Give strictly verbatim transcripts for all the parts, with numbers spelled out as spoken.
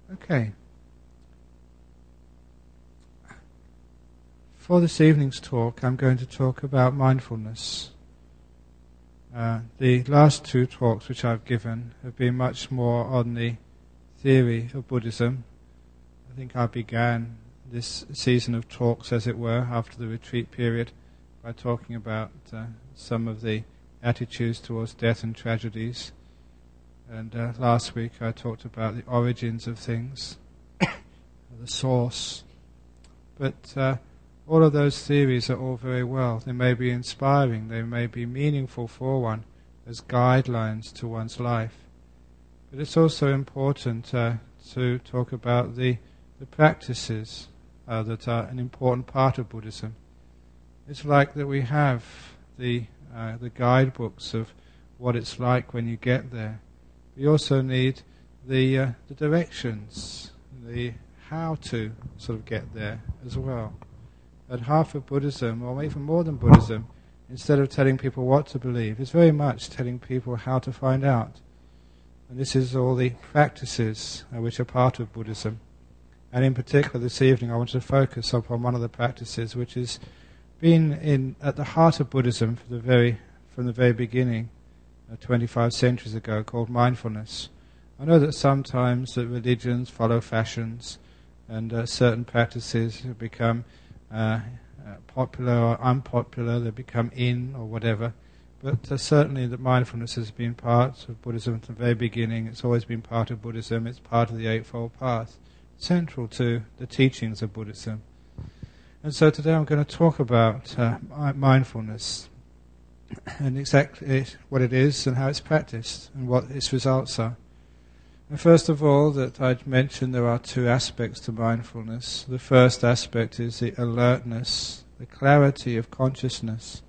Okay. For this evening's talk, I'm going to talk about mindfulness. Uh, the last two talks which I've given have been much more on the theory of Buddhism. I think I began this season of talks, as it were, after the retreat period, by talking about uh, some of the attitudes towards death and tragedies. And uh, last week I talked about the origins of things, the source. But uh, all of those theories are all very well. They may be inspiring, they may be meaningful for one as guidelines to one's life. But it's also important uh, to talk about the, the practices uh, that are an important part of Buddhism. It's like that we have the uh, the guidebooks of what it's like when you get there. We also need the uh, the directions, the how to sort of get there as well. At half of Buddhism, or even more than Buddhism, instead of telling people what to believe, it's very much telling people how to find out. And this is all the practices uh, which are part of Buddhism. And in particular this evening I want to focus upon one of the practices which has been in at the heart of Buddhism for the very, from the very beginning, uh, twenty-five centuries ago, called mindfulness. I know that sometimes that religions follow fashions and uh, certain practices become uh, uh, popular or unpopular, they become in or whatever. But uh, certainly that mindfulness has been part of Buddhism from the very beginning. It's always been part of Buddhism. It's part of the Eightfold Path, central to the teachings of Buddhism. And so today I'm going to talk about uh, mindfulness and exactly what it is and how it's practiced and what its results are. And first of all, that I'd mention there are two aspects to mindfulness. The first aspect is the alertness, the clarity of consciousness.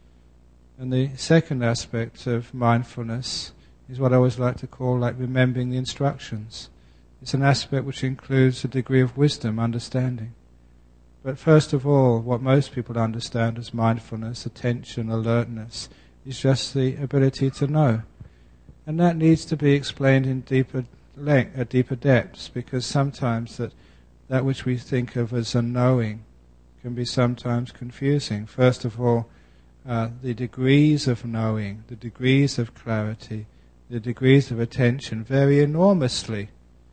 And the second aspect of mindfulness is what I always like to call like remembering the instructions. It's an aspect which includes a degree of wisdom, understanding. But first of all, what most people understand as mindfulness, attention, alertness, is just the ability to know. And that needs to be explained in deeper length, uh, deeper depths, because sometimes that, that which we think of as a knowing can be sometimes confusing. First of all, uh, the degrees of knowing, the degrees of clarity, the degrees of attention vary enormously.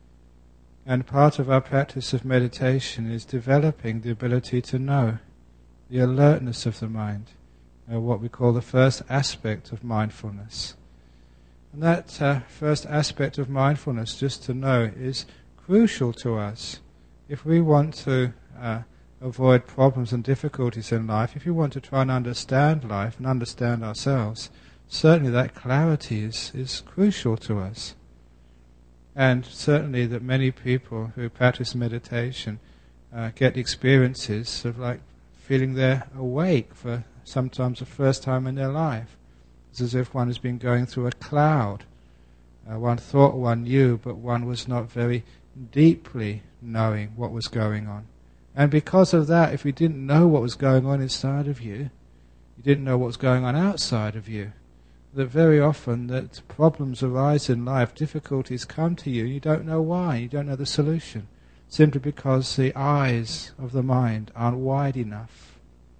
And part of our practice of meditation is developing the ability to know, the alertness of the mind, uh, what we call the first aspect of mindfulness. And that uh, first aspect of mindfulness, just to know, is crucial to us. If we want to uh, avoid problems and difficulties in life, if we want to try and understand life and understand ourselves, certainly that clarity is, is crucial to us. And certainly that many people who practice meditation uh, get experiences of like feeling they're awake for sometimes the first time in their life. It's as if one has been going through a cloud. Uh, one thought one knew, but one was not very deeply knowing what was going on. And because of that, if you didn't know what was going on inside of you, you didn't know what was going on outside of you, that very often that problems arise in life, difficulties come to you, you don't know why, you don't know the solution, simply because the eyes of the mind aren't wide enough.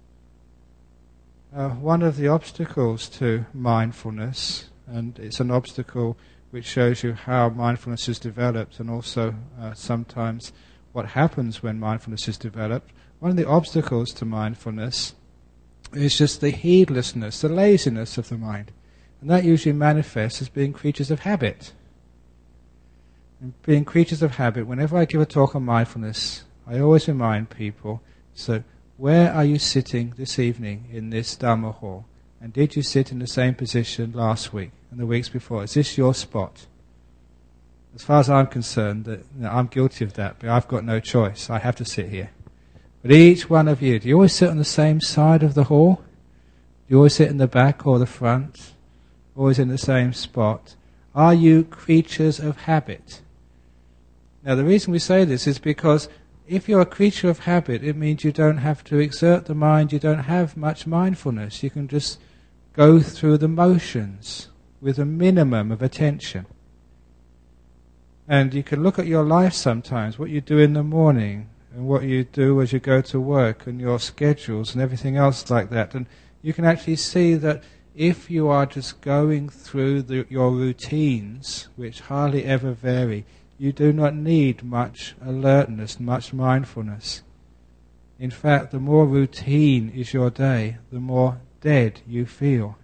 Uh, one of the obstacles to mindfulness, and it's an obstacle which shows you how mindfulness is developed and also uh, sometimes what happens when mindfulness is developed, one of the obstacles to mindfulness is just the heedlessness, the laziness of the mind. And that usually manifests as being creatures of habit. And being creatures of habit, whenever I give a talk on mindfulness, I always remind people, so where are you sitting this evening in this Dhamma hall? And did you sit in the same position last week and the weeks before? Is this your spot? As far as I'm concerned, that, you know, I'm guilty of that, but I've got no choice. I have to sit here. But each one of you, do you always sit on the same side of the hall? Do you always sit in the back or the front? Always in the same spot? Are you creatures of habit? Now the reason we say this is because if you're a creature of habit, it means you don't have to exert the mind, you don't have much mindfulness. You can just go through the motions with a minimum of attention. And you can look at your life sometimes, what you do in the morning, and what you do as you go to work, and your schedules and everything else like that. And you can actually see that if you are just going through the, your routines, which hardly ever vary, you do not need much alertness, much mindfulness. In fact, the more routine is your day, the more dead you feel.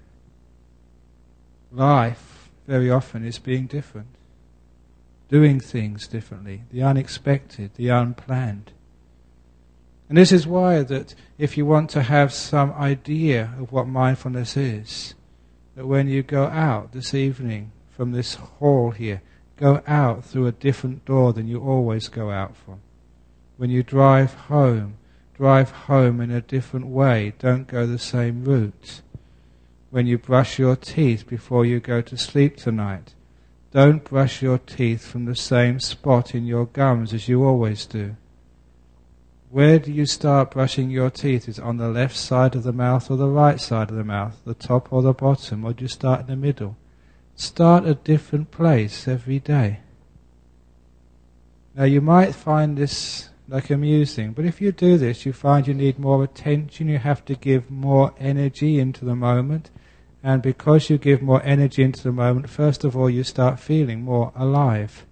Life, very often, is being different. Doing things differently, the unexpected, the unplanned. And this is why that if you want to have some idea of what mindfulness is, that when you go out this evening from this hall here, go out through a different door than you always go out from. When you drive home, drive home in a different way, don't go the same route. When you brush your teeth before you go to sleep tonight, don't brush your teeth from the same spot in your gums as you always do. Where do you start brushing your teeth? Is it on the left side of the mouth or the right side of the mouth? The top or the bottom? Or do you start in the middle? Start a different place every day. Now you might find this like amusing, but if you do this, you find you need more attention, you have to give more energy into the moment, and because you give more energy into the moment, first of all you start feeling more alive.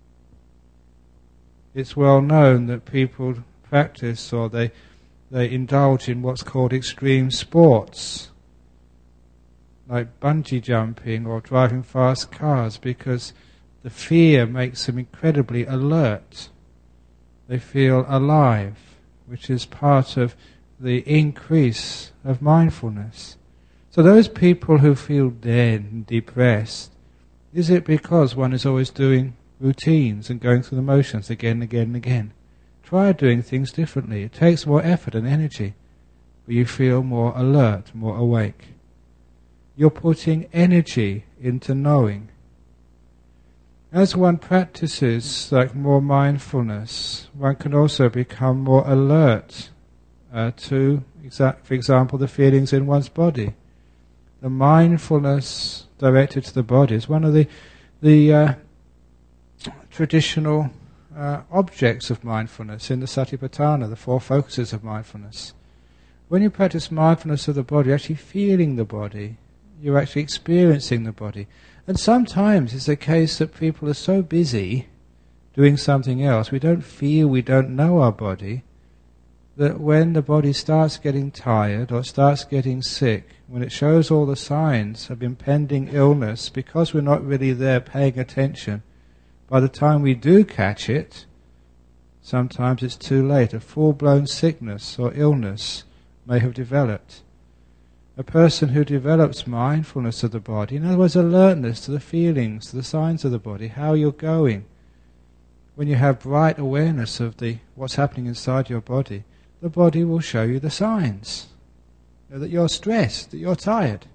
It's well known that people practice or they they indulge in what's called extreme sports, like bungee jumping or driving fast cars, because the fear makes them incredibly alert. They feel alive, which is part of the increase of mindfulness. So those people who feel dead and depressed, is it because one is always doing routines and going through the motions again and again and again? Try doing things differently. It takes more effort and energy, but you feel more alert, more awake. You're putting energy into knowing. As one practices like more mindfulness, one can also become more alert uh, to, exa- for example, the feelings in one's body. The mindfulness directed to the body is one of the the uh, traditional uh, objects of mindfulness in the Satipatthana, the four focuses of mindfulness. When you practice mindfulness of the body, you're actually feeling the body, you're actually experiencing the body. And sometimes it's a case that people are so busy doing something else, we don't feel, we don't know our body, that when the body starts getting tired or starts getting sick, when it shows all the signs of impending illness, because we're not really there paying attention, by the time we do catch it, sometimes it's too late. A full-blown sickness or illness may have developed. A person who develops mindfulness of the body, in other words, alertness to the feelings, to the signs of the body, how you're going. When you have bright awareness of the what's happening inside your body, the body will show you the signs. You know, that you're stressed, that you're tired.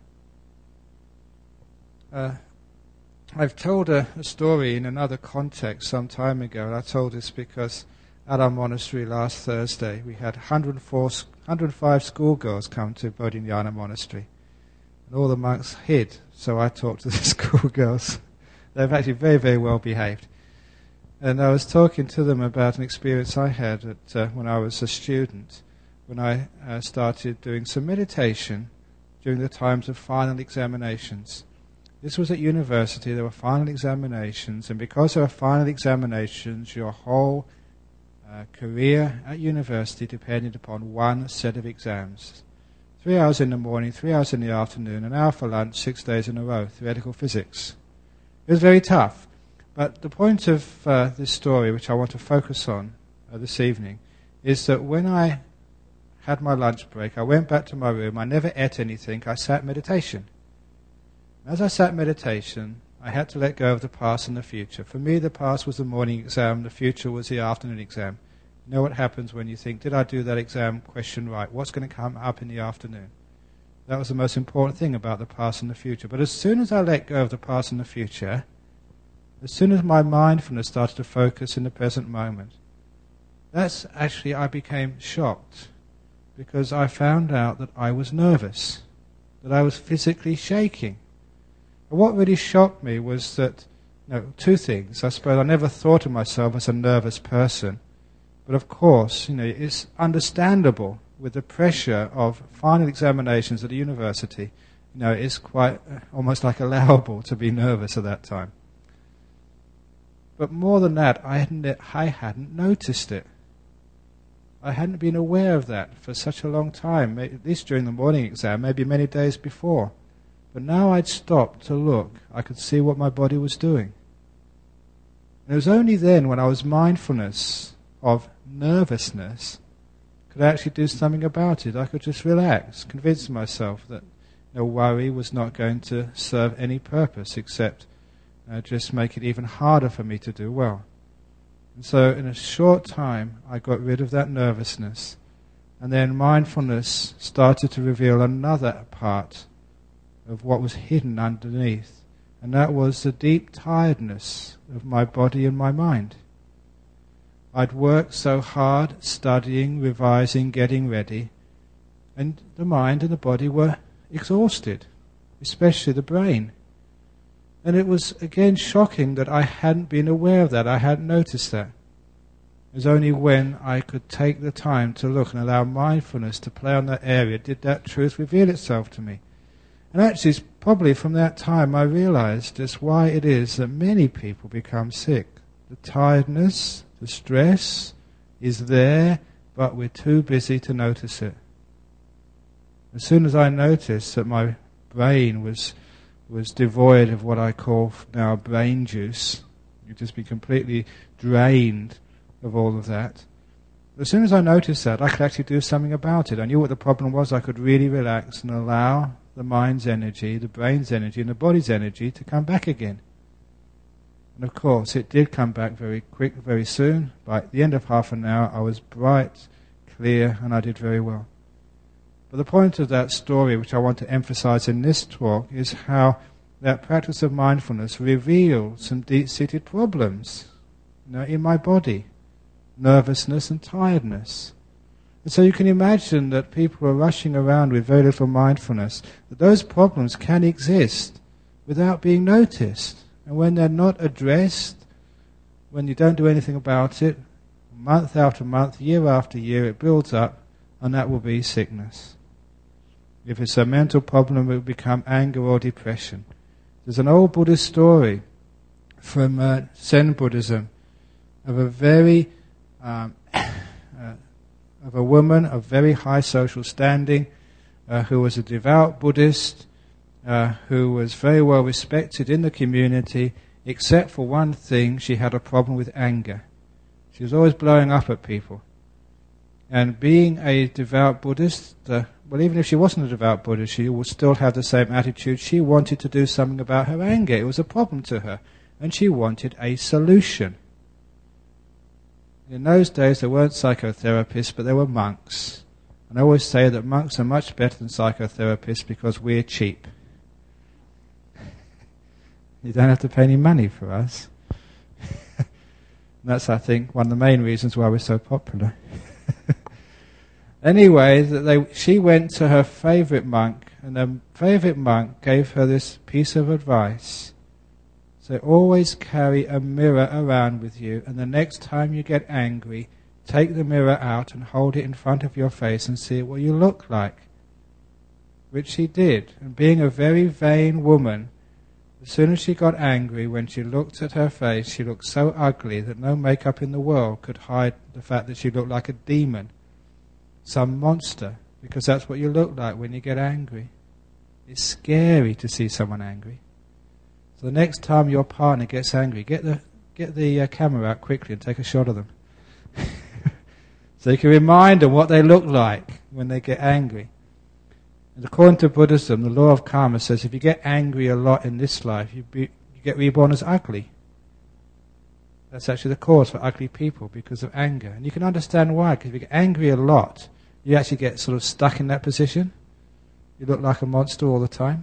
Uh, I've told a, a story in another context some time ago, and I told this because at our monastery last Thursday we had one hundred four, one hundred five schoolgirls come to Bodhinyana Monastery, and all the monks hid, so I talked to the schoolgirls. They're actually very, very well behaved. And I was talking to them about an experience I had at, uh, when I was a student, when I uh, started doing some meditation during the times of final examinations. This was at university, there were final examinations, and because there were final examinations, your whole uh, career at university depended upon one set of exams. Three hours in the morning, three hours in the afternoon, an hour for lunch, six days in a row, theoretical physics. It was very tough. But the point of uh, this story, which I want to focus on uh, this evening, is that when I had my lunch break, I went back to my room, I never ate anything, I sat meditation. As I sat meditation, I had to let go of the past and the future. For me, the past was the morning exam, the future was the afternoon exam. You know what happens when you think, did I do that exam question right? What's going to come up in the afternoon? That was the most important thing about the past and the future. But as soon as I let go of the past and the future, as soon as my mindfulness started to focus in the present moment, that's actually, I became shocked, because I found out that I was nervous, that I was physically shaking. And what really shocked me was that no, two things. I suppose I never thought of myself as a nervous person. But of course, you know, it's understandable with the pressure of final examinations at a university. You know, it's quite uh, almost like allowable to be nervous at that time. But more than that, I hadn't, I hadn't noticed it. I hadn't been aware of that for such a long time, at least during the morning exam, maybe many days before. But now I'd stopped to look, I could see what my body was doing. And it was only then when I was mindfulness of nervousness could I actually do something about it. I could just relax, convince myself that no worry was not going to serve any purpose except uh, just make it even harder for me to do well. And so in a short time I got rid of that nervousness, and then mindfulness started to reveal another part of what was hidden underneath, and that was the deep tiredness of my body and my mind. I'd worked so hard, studying, revising, getting ready, and the mind and the body were exhausted, especially the brain. And it was again shocking that I hadn't been aware of that, I hadn't noticed that. It was only when I could take the time to look and allow mindfulness to play on that area did that truth reveal itself to me. And actually, it's probably from that time I realized just why it is that many people become sick. The tiredness, the stress is there, but we're too busy to notice it. As soon as I noticed that my brain was was devoid of what I call now brain juice, you'd just be completely drained of all of that. As soon as I noticed that, I could actually do something about it. I knew what the problem was. I could really relax and allow the mind's energy, the brain's energy, and the body's energy to come back again. And of course, it did come back very quick, very soon. By the end of half an hour, I was bright, clear, and I did very well. But the point of that story, which I want to emphasize in this talk, is how that practice of mindfulness revealed some deep-seated problems, you know, in my body, nervousness and tiredness. And so you can imagine that people are rushing around with very little mindfulness, that those problems can exist without being noticed. And when they're not addressed, when you don't do anything about it, month after month, year after year, it builds up, and that will be sickness. If it's a mental problem, it will become anger or depression. There's an old Buddhist story from uh, Zen Buddhism of a very um, uh, of a woman of very high social standing uh, who was a devout Buddhist, uh, who was very well respected in the community, except for one thing: she had a problem with anger. She was always blowing up at people. And being a devout Buddhist, uh, well, even if she wasn't a devout Buddhist, she would still have the same attitude. She wanted to do something about her anger. It was a problem to her, and she wanted a solution. In those days, there weren't psychotherapists, but there were monks. And I always say that monks are much better than psychotherapists because we're cheap. You don't have to pay any money for us. And that's, I think, one of the main reasons why we're so popular. Anyway, they, she went to her favourite monk, and the favourite monk gave her this piece of advice. So always carry a mirror around with you, and the next time you get angry, take the mirror out and hold it in front of your face and see what you look like. Which she did. And being a very vain woman, as soon as she got angry, when she looked at her face, she looked so ugly that no makeup in the world could hide the fact that she looked like a demon. Some monster, because that's what you look like when you get angry. It's scary to see someone angry. So the next time your partner gets angry, get the get the uh, camera out quickly and take a shot of them. So you can remind them what they look like when they get angry. And according to Buddhism, the law of karma says if you get angry a lot in this life, you, be, you get reborn as ugly. That's actually the cause for ugly people, because of anger. And you can understand why, because if you get angry a lot, you actually get sort of stuck in that position. You look like a monster all the time.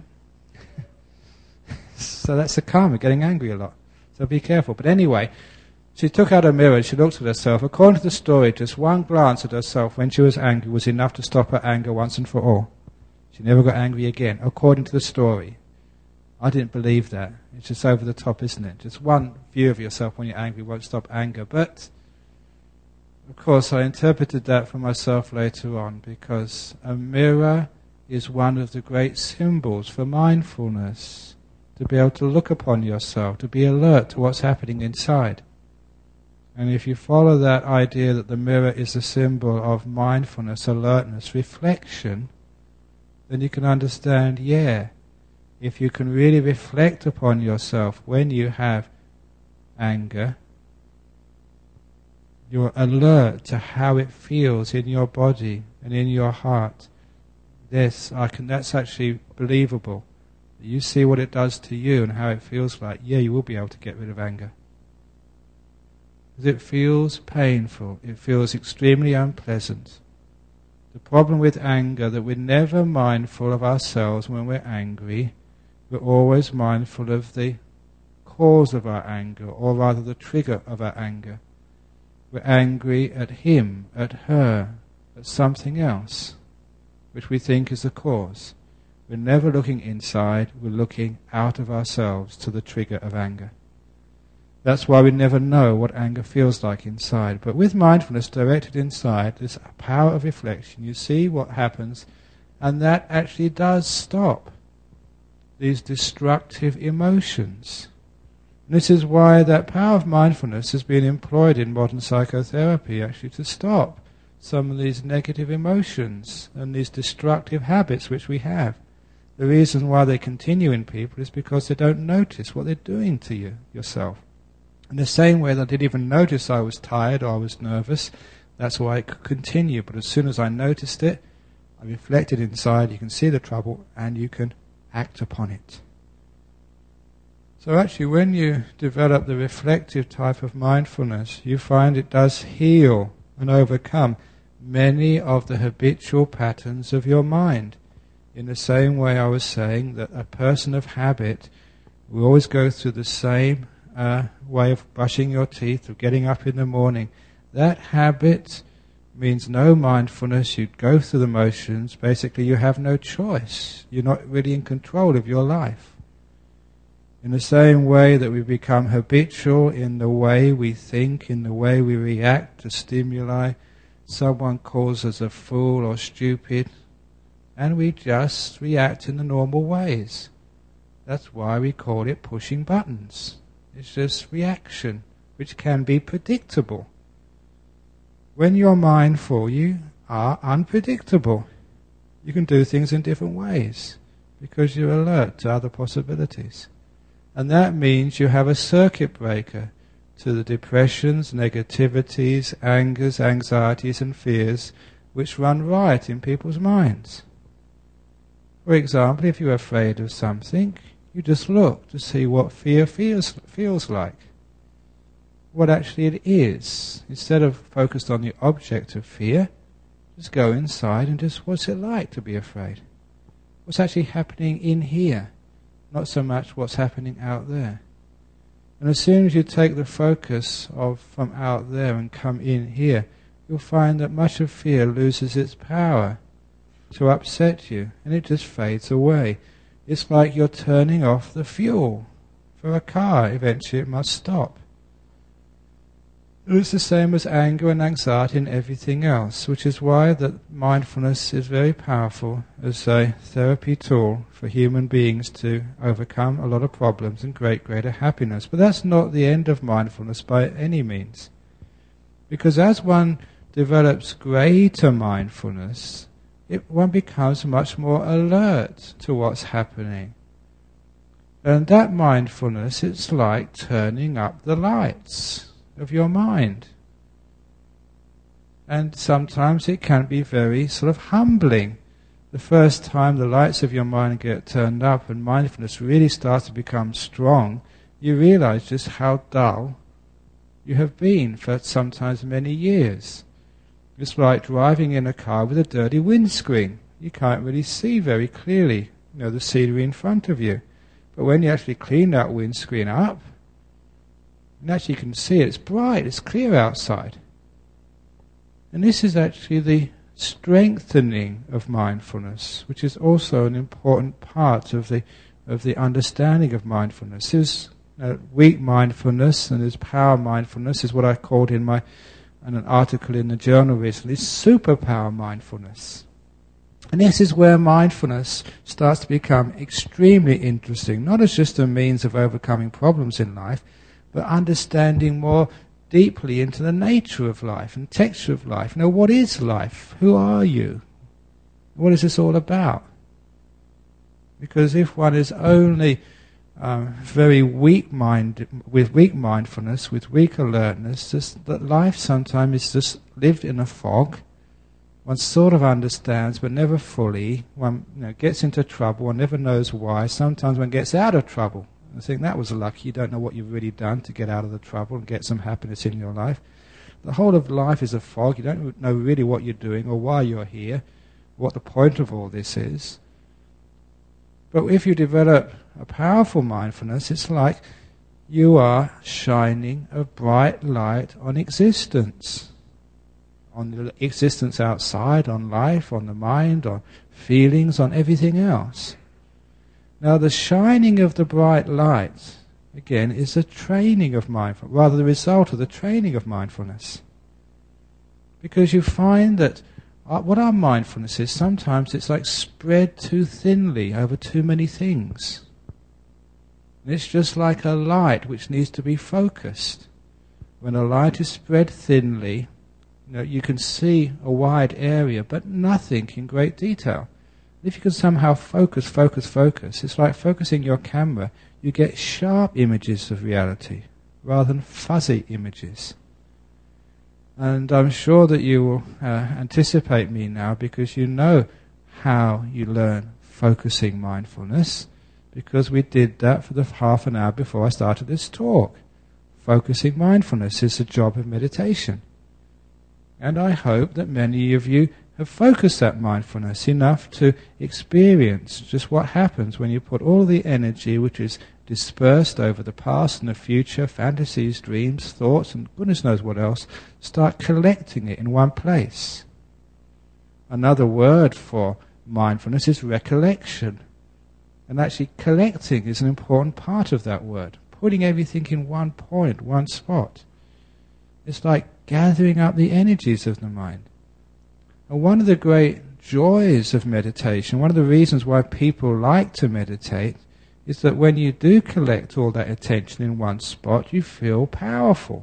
So that's the karma, getting angry a lot. So be careful. But anyway, she took out a mirror and she looked at herself. According to the story, just one glance at herself when she was angry was enough to stop her anger once and for all. She never got angry again, according to the story. I didn't believe that. It's just over the top, isn't it? Just one view of yourself when you're angry won't stop anger. But, of course, I interpreted that for myself later on, because a mirror is one of the great symbols for mindfulness. To be able to look upon yourself, to be alert to what's happening inside. And if you follow that idea that the mirror is a symbol of mindfulness, alertness, reflection, then you can understand, yeah, if you can really reflect upon yourself when you have anger, you're alert to how it feels in your body and in your heart. This, I can, that's actually believable. You see what it does to you and how it feels like, yeah, you will be able to get rid of anger. Because it feels painful, it feels extremely unpleasant. The problem with anger, that we're never mindful of ourselves when we're angry. We're always mindful of the cause of our anger, or rather the trigger of our anger. We're angry at him, at her, at something else, which we think is the cause. We're never looking inside, we're looking out of ourselves to the trigger of anger. That's why we never know what anger feels like inside. But with mindfulness directed inside, there's a power of reflection. You see what happens, and that actually does stop these destructive emotions. And this is why that power of mindfulness has been employed in modern psychotherapy, actually to stop some of these negative emotions and these destructive habits which we have. The reason why they continue in people is because they don't notice what they're doing to you, yourself. In the same way that I didn't even notice I was tired or I was nervous, that's why it could continue. But as soon as I noticed it, I reflected inside, you can see the trouble and you can act upon it. So actually when you develop the reflective type of mindfulness, you find it does heal and overcome many of the habitual patterns of your mind. In the same way I was saying that a person of habit will always go through the same uh, way of brushing your teeth, of getting up in the morning. That habit means no mindfulness. You go through the motions. Basically you have no choice. You're not really in control of your life. In the same way that we become habitual in the way we think, in the way we react to stimuli, someone calls us a fool or stupid, and we just react in the normal ways. That's why we call it pushing buttons. It's just reaction, which can be predictable. When you're mindful, you are unpredictable. You can do things in different ways because you're alert to other possibilities. And that means you have a circuit breaker to the depressions, negativities, angers, anxieties and fears which run riot in people's minds. For example, if you're afraid of something, you just look to see what fear feels, feels like. What actually it is. Instead of focused on the object of fear, just go inside and just, what's it like to be afraid? What's actually happening in here? Not so much what's happening out there. And as soon as you take the focus of from out there and come in here, you'll find that much of fear loses its power to upset you, and it just fades away. It's like you're turning off the fuel for a car. Eventually it must stop. It's the same as anger and anxiety and everything else, which is why that mindfulness is very powerful as a therapy tool for human beings to overcome a lot of problems and create greater happiness. But that's not the end of mindfulness by any means. Because as one develops greater mindfulness, it, one becomes much more alert to what's happening. And that mindfulness, it's like turning up the lights of your mind. And sometimes it can be very sort of humbling. The first time the lights of your mind get turned up and mindfulness really starts to become strong, you realize just how dull you have been for sometimes many years. It's like driving in a car with a dirty windscreen. You can't really see very clearly, you know, the scenery in front of you. But when you actually clean that windscreen up, and actually you can see it, it's bright, it's clear outside. And this is actually the strengthening of mindfulness, which is also an important part of the of the understanding of mindfulness. There's uh, weak mindfulness and there's power mindfulness, is what I called in my in an article in the journal recently, superpower mindfulness. And this is where mindfulness starts to become extremely interesting, not as just a means of overcoming problems in life, but understanding more deeply into the nature of life and texture of life. Now, what is life? Who are you? What is this all about? Because if one is only um, very weak mind, with weak mindfulness, with weak alertness, just that life sometimes is just lived in a fog. One sort of understands, but never fully. One you know, gets into trouble, one never knows why. Sometimes one gets out of trouble. I think that was lucky. You don't know what you've really done to get out of the trouble and get some happiness in your life. The whole of life is a fog. You don't know really what you're doing or why you're here, what the point of all this is. But if you develop a powerful mindfulness, it's like you are shining a bright light on existence. On the existence outside, on life, on the mind, on feelings, on everything else. Now the shining of the bright light, again, is a training of mindfulness, rather the result of the training of mindfulness. Because you find that uh, what our mindfulness is, sometimes it's like spread too thinly over too many things. And it's just like a light which needs to be focused. When a light is spread thinly, you know, you can see a wide area, but nothing in great detail. If you can somehow focus, focus, focus, it's like focusing your camera, you get sharp images of reality rather than fuzzy images. And I'm sure that you will uh, anticipate me now, because you know how you learn focusing mindfulness, because we did that for the half an hour before I started this talk. Focusing mindfulness is the job of meditation. And I hope that many of you have focused that mindfulness enough to experience just what happens when you put all the energy which is dispersed over the past and the future, fantasies, dreams, thoughts, and goodness knows what else, start collecting it in one place. Another word for mindfulness is recollection. And actually collecting is an important part of that word. Putting everything in one point, one spot. It's like gathering up the energies of the mind. And one of the great joys of meditation, one of the reasons why people like to meditate, is that when you do collect all that attention in one spot, you feel powerful.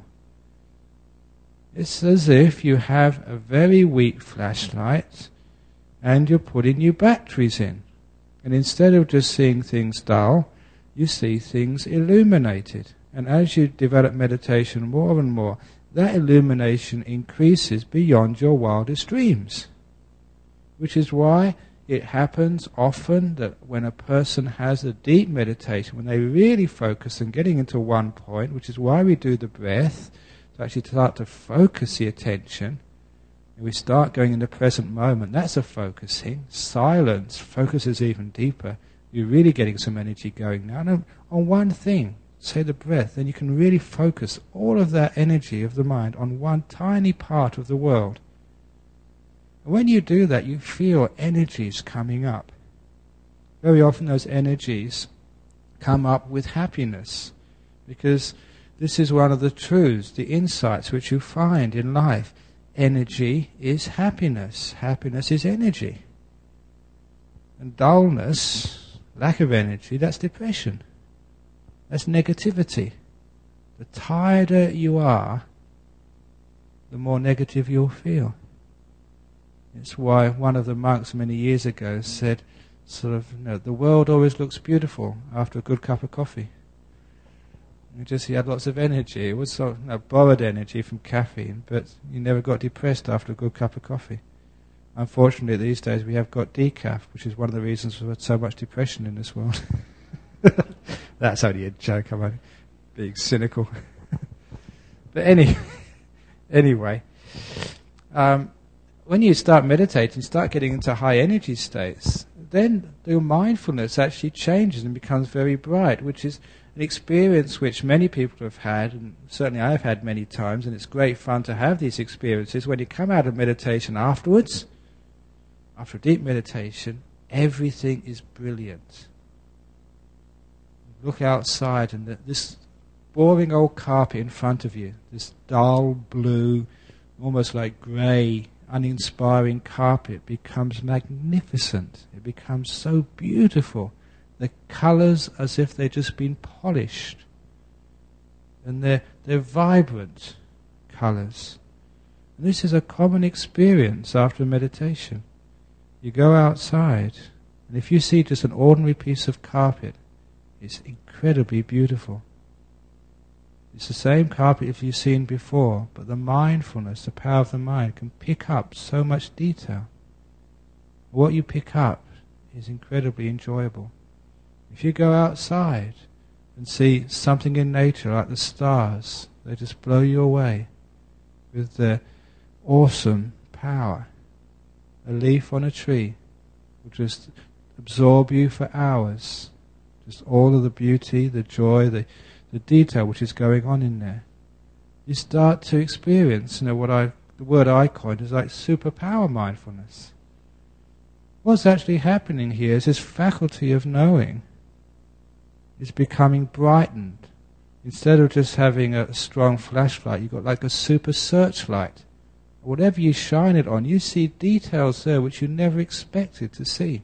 It's as if you have a very weak flashlight and you're putting new batteries in. And instead of just seeing things dull, you see things illuminated. And as you develop meditation more and more, that illumination increases beyond your wildest dreams. Which is why it happens often that when a person has a deep meditation, when they really focus on getting into one point, which is why we do the breath, to actually start to focus the attention, and we start going in the present moment, that's a focusing. Silence focuses even deeper. You're really getting some energy going now. And on one thing, say the breath, then you can really focus all of that energy of the mind on one tiny part of the world. And when you do that, you feel energies coming up. Very often those energies come up with happiness, because this is one of the truths, the insights which you find in life. Energy is happiness. Happiness is energy. And dullness, lack of energy, that's depression. That's negativity. The tireder you are, the more negative you'll feel. It's why one of the monks many years ago said, sort of, you know, the world always looks beautiful after a good cup of coffee. And just he had lots of energy. It was sort of, you know, borrowed energy from caffeine, but you never got depressed after a good cup of coffee. Unfortunately, these days we have got decaf, which is one of the reasons for so much depression in this world. That's only a joke. I'm being cynical. But any, anyway, um, when you start meditating, start getting into high energy states, then your mindfulness actually changes and becomes very bright, which is an experience which many people have had, and certainly I have had many times, and it's great fun to have these experiences. When you come out of meditation afterwards, after a deep meditation, everything is brilliant. look outside and the, this boring old carpet in front of you, this dull blue, almost like grey, uninspiring carpet becomes magnificent. It becomes so beautiful. The colours as if they've just been polished. And they're, they're vibrant colours. And this is a common experience after meditation. You go outside, and if you see just an ordinary piece of carpet, it's incredibly beautiful. It's the same carpet if you've seen before, but the mindfulness, the power of the mind, can pick up so much detail. What you pick up is incredibly enjoyable. If you go outside and see something in nature like the stars, they just blow you away with their awesome power. A leaf on a tree will just absorb you for hours. Just all of the beauty, the joy, the, the detail which is going on in there. You start to experience, you know, what I, the word I coined is like superpower mindfulness. What's actually happening here is this faculty of knowing is becoming brightened. Instead of just having a strong flashlight, you've got like a super searchlight. Whatever you shine it on, you see details there which you never expected to see.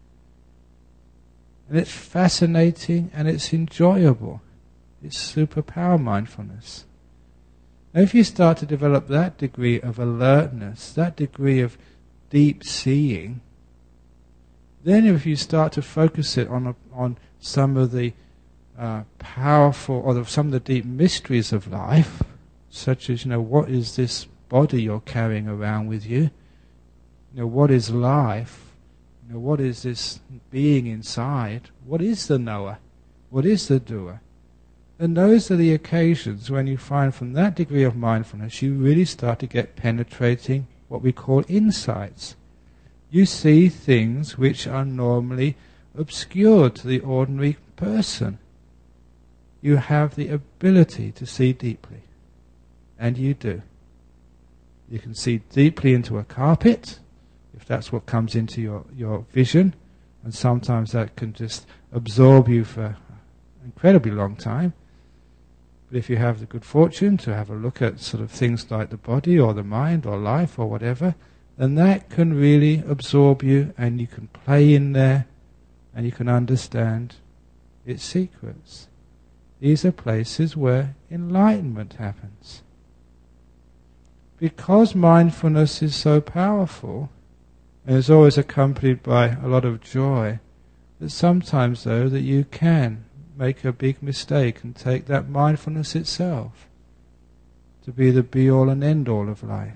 And it's fascinating and it's enjoyable. It's superpower mindfulness. Now if you start to develop that degree of alertness, that degree of deep seeing, then if you start to focus it on a, on some of the uh, powerful, or the, some of the deep mysteries of life, such as, you know, what is this body you're carrying around with you? You know, what is life? You know, what is this being inside? What is the knower? What is the doer? And those are the occasions when you find from that degree of mindfulness you really start to get penetrating what we call insights. You see things which are normally obscured to the ordinary person. You have the ability to see deeply. And you do. You can see deeply into a carpet, if that's what comes into your, your vision, and sometimes that can just absorb you for an incredibly long time. But if you have the good fortune to have a look at sort of things like the body or the mind or life or whatever, then that can really absorb you, and you can play in there and you can understand its secrets. These are places where enlightenment happens. Because mindfulness is so powerful and is always accompanied by a lot of joy, that sometimes though that you can make a big mistake and take that mindfulness itself to be the be-all and end-all of life.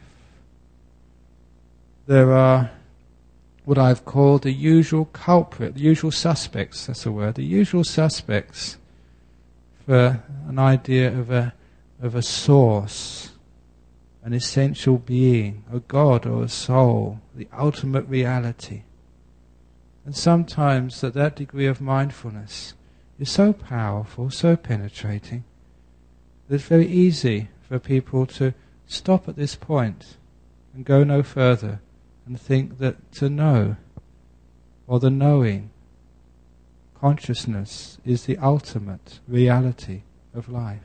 There are what I've called the usual culprit, the usual suspects, that's the word, the usual suspects for an idea of a of a source, an essential being, a God or a soul, the ultimate reality. And sometimes that that degree of mindfulness is so powerful, so penetrating, that it's very easy for people to stop at this point and go no further and think that to know, or the knowing, consciousness is the ultimate reality of life.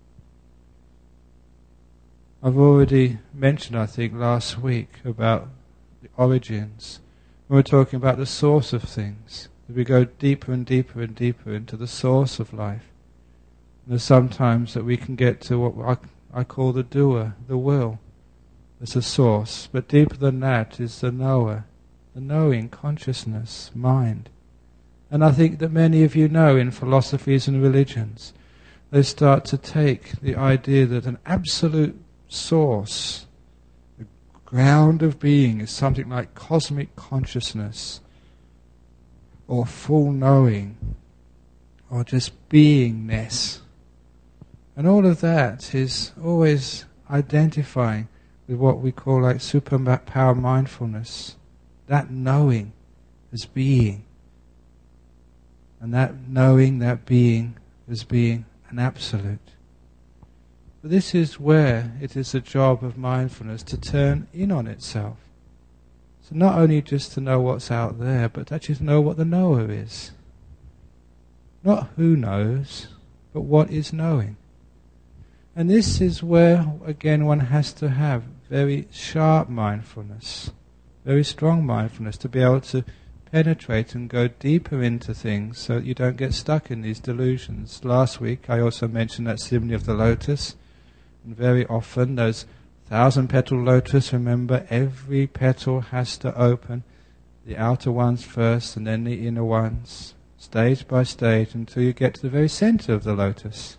I've already mentioned, I think, last week about the origins. When we're talking about the source of things, that we go deeper and deeper and deeper into the source of life. And there's sometimes that we can get to what I, I call the doer, the will, as a source. But deeper than that is the knower, the knowing, consciousness, mind. And I think that many of you know in philosophies and religions, they start to take the idea that an absolute source, the ground of being, is something like cosmic consciousness, or full knowing, or just beingness. And all of that is always identifying with what we call like superpower mindfulness, that knowing as being, and that knowing, that being as being an absolute. But this is where it is the job of mindfulness to turn in on itself. So not only just to know what's out there, but actually to know what the knower is. Not who knows, but what is knowing. And this is where, again, one has to have very sharp mindfulness, very strong mindfulness to be able to penetrate and go deeper into things so that you don't get stuck in these delusions. Last week I also mentioned that simile of the lotus, and very often those thousand petal lotus, remember, every petal has to open, the outer ones first and then the inner ones, stage by stage, until you get to the very center of the lotus.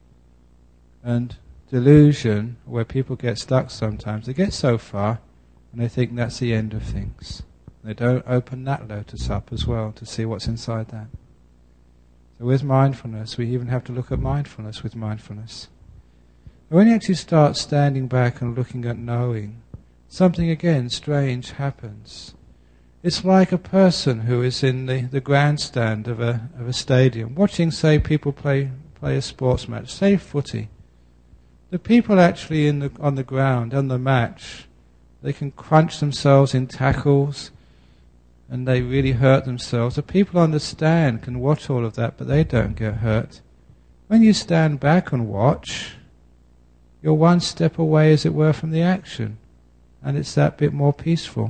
And delusion, where people get stuck sometimes, they get so far and they think that's the end of things. They don't open that lotus up as well to see what's inside that. So with mindfulness, we even have to look at mindfulness with mindfulness. And when you actually start standing back and looking at knowing, something again strange happens. It's like a person who is in the, the grandstand of a of a stadium, watching, say, people play play a sports match, say footy. The people actually in the on the ground, on the match, they can crunch themselves in tackles, and they really hurt themselves. The people on the stand can watch all of that, but they don't get hurt. When you stand back and watch, you're one step away, as it were, from the action, and it's that bit more peaceful.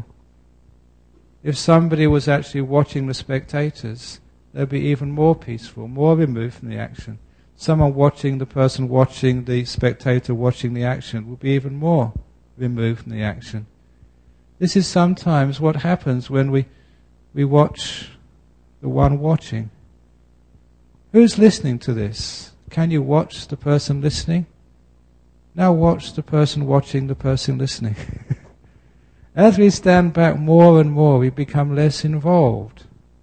If somebody was actually watching the spectators, they'd be even more peaceful, more removed from the action. Someone watching the person watching the spectator watching the action would be even more removed from the action. This is sometimes what happens when we we watch the one watching. Who's listening to this? Can you watch the person listening? Now watch the person watching the person listening. As we stand back more and more, we become less involved.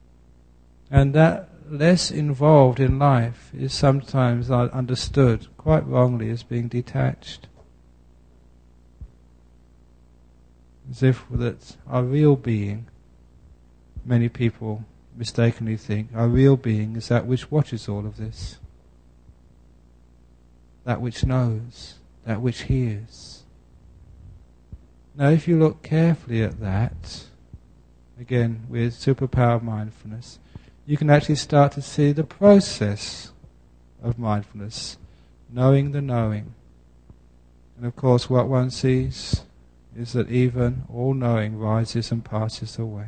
And that less involved in life is sometimes understood, quite wrongly, as being detached. As if that our real being, many people mistakenly think, our real being is that which watches all of this. That which knows, that which hears. Now if you look carefully at that, again with superpower mindfulness, you can actually start to see the process of mindfulness, knowing the knowing. And of course what one sees is that even all knowing rises and passes away.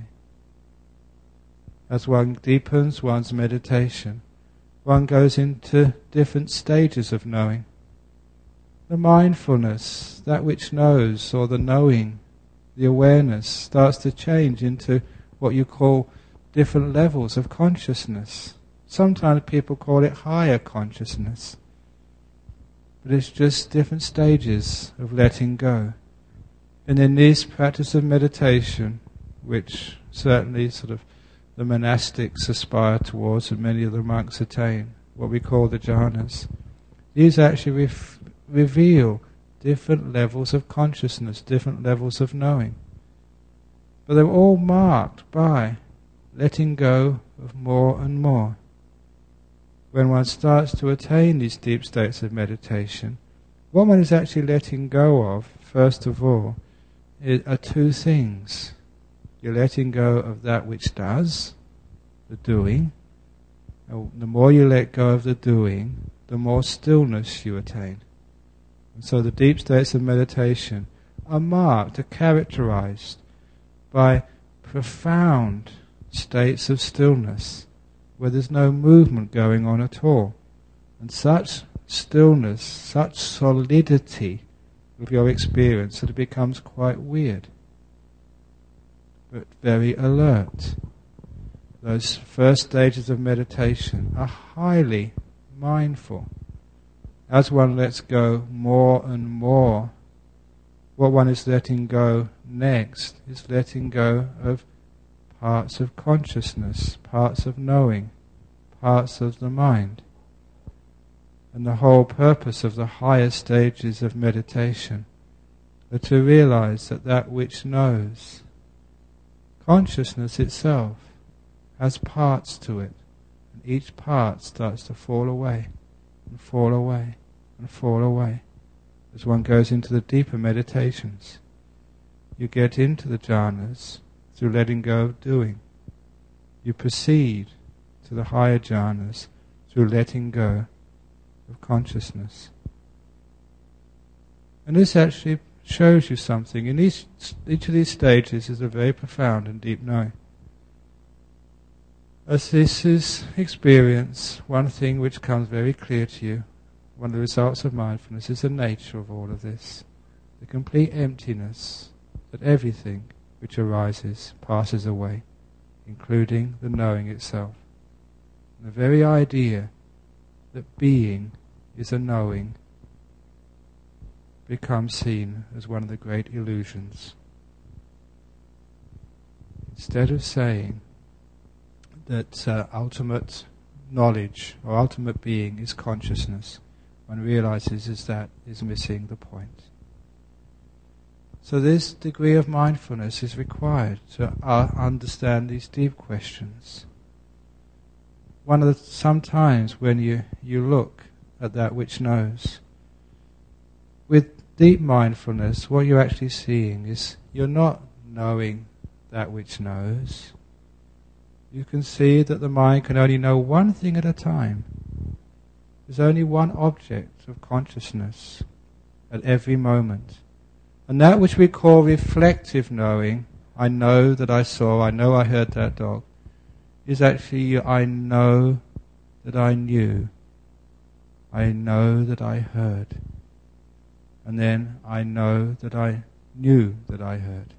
As one deepens one's meditation, one goes into different stages of knowing. The mindfulness, that which knows, or the knowing, the awareness, starts to change into what you call different levels of consciousness. Sometimes people call it higher consciousness. But it's just different stages of letting go. And in this practice of meditation, which certainly sort of the monastics aspire towards and many of the monks attain, what we call the jhanas, these actually ref- reveal different levels of consciousness, different levels of knowing. But they're all marked by letting go of more and more. When one starts to attain these deep states of meditation, what one is actually letting go of, first of all, are two things. You're letting go of that which does, the doing. The more you let go of the doing, the more stillness you attain. And so the deep states of meditation are marked, are characterized by profound states of stillness, where there's no movement going on at all. And such stillness, such solidity of your experience that it becomes quite weird, but very alert. Those first stages of meditation are highly mindful. As one lets go more and more, what one is letting go next is letting go of parts of consciousness, parts of knowing, parts of the mind. And the whole purpose of the higher stages of meditation are to realize that that which knows, consciousness itself, has parts to it, and each part starts to fall away, and fall away, and fall away, as one goes into the deeper meditations. You get into the jhanas through letting go of doing. You proceed to the higher jhanas through letting go of consciousness. And this actually shows you something. In each, each of these stages is a very profound and deep knowing. As this is experience, one thing which comes very clear to you, one of the results of mindfulness, is the nature of all of this. The complete emptiness, that everything which arises passes away, including the knowing itself. And the very idea that being is a knowing becomes seen as one of the great illusions. Instead of saying that uh, ultimate knowledge or ultimate being is consciousness, one realizes is that is missing the point. So this degree of mindfulness is required to uh, understand these deep questions. One of the, sometimes when you, you look at that which knows, with deep mindfulness, what you're actually seeing is you're not knowing that which knows. You can see that the mind can only know one thing at a time. There's only one object of consciousness at every moment. And that which we call reflective knowing, I know that I saw, I know I heard that dog, is actually I know that I knew, I know that I heard, and then I know that I knew that I heard.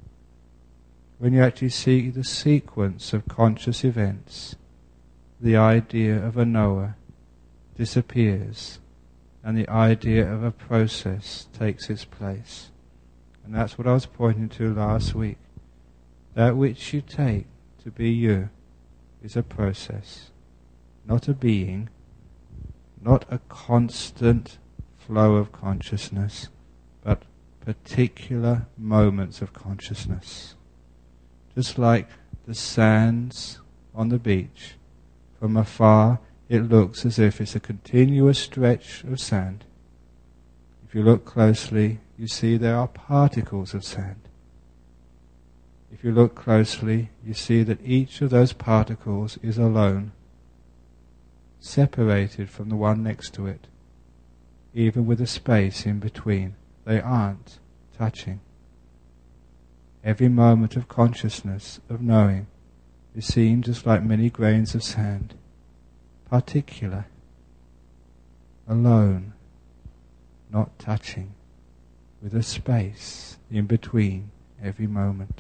When you actually see the sequence of conscious events, the idea of a knower disappears and the idea of a process takes its place. And that's what I was pointing to last week. That which you take to be you is a process, not a being, not a constant flow of consciousness, but particular moments of consciousness. Just like the sands on the beach, from afar it looks as if it's a continuous stretch of sand. If you look closely, you see there are particles of sand. If you look closely, you see that each of those particles is alone, separated from the one next to it, even with a space in between. They aren't touching. Every moment of consciousness, of knowing, is seen just like many grains of sand, particular, alone, not touching, with a space in between every moment.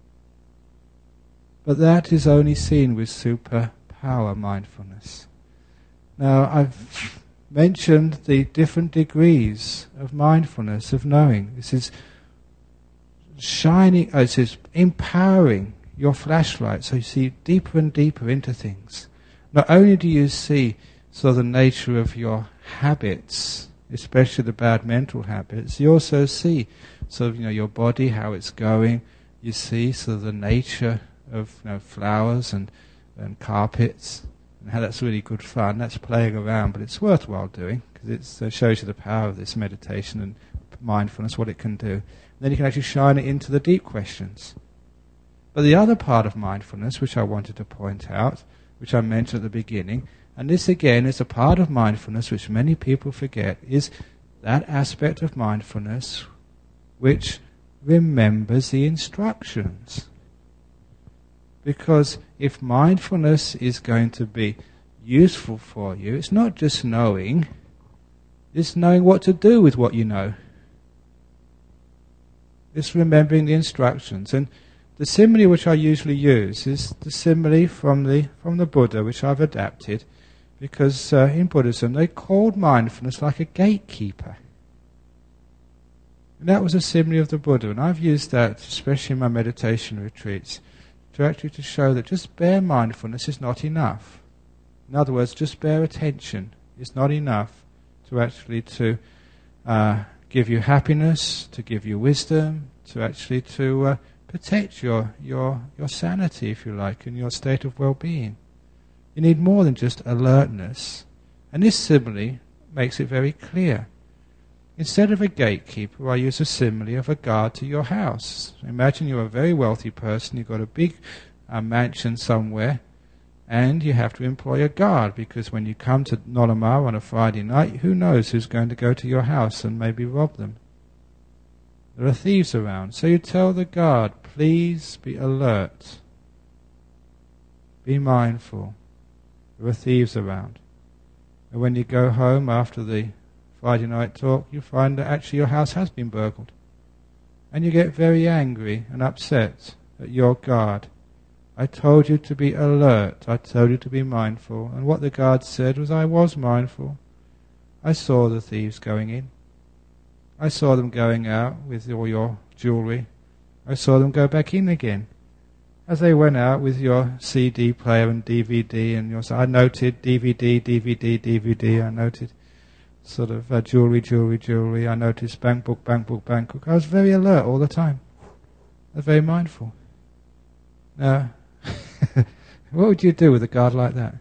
But that is only seen with superpower mindfulness. Now, I've mentioned the different degrees of mindfulness, of knowing. This is shining, oh, this is empowering your flashlight so you see deeper and deeper into things. Not only do you see sort of the nature of your habits, especially the bad mental habits, you also see sort of, you know, your body, how it's going. You see sort of the nature of, you know, flowers and, and carpets, and how that's really good fun. That's playing around, but it's worthwhile doing, because it uh, shows you the power of this meditation and mindfulness, what it can do. And then you can actually shine it into the deep questions. But the other part of mindfulness, which I wanted to point out, which I mentioned at the beginning, and this again is a part of mindfulness which many people forget, is that aspect of mindfulness which remembers the instructions. Because if mindfulness is going to be useful for you, it's not just knowing, it's knowing what to do with what you know. It's remembering the instructions. And the simile which I usually use is the simile from the from the Buddha, which I've adapted, because uh, in Buddhism they called mindfulness like a gatekeeper. And that was a simile of the Buddha, and I've used that, especially in my meditation retreats, to actually to show that just bare mindfulness is not enough. In other words, just bare attention is not enough to actually to uh, give you happiness, to give you wisdom, to actually to uh, protect your, your your sanity, if you like, and your state of well-being. You need more than just alertness. And this simile makes it very clear. Instead of a gatekeeper, I use a simile of a guard to your house. Imagine you're a very wealthy person, you've got a big uh, mansion somewhere, And you have to employ a guard, because when you come to Nolamar on a Friday night, who knows who's going to go to your house and maybe rob them. There are thieves around. So you tell the guard, please be alert. Be mindful. There are thieves around. And when you go home after the Friday night talk, you find that actually your house has been burgled. And you get very angry and upset at your guard. I told you to be alert. I told you to be mindful. And what the guard said was, I was mindful. I saw the thieves going in. I saw them going out with all your jewellery. I saw them go back in again. As they went out with your C D player and D V D, and your, I noted D V D, D V D, D V D, I noted sort of uh, jewellery, jewellery, jewellery. I noticed bank book, bank book, bank book. I was very alert all the time. I was very mindful. Now, what would you do with a guard like that?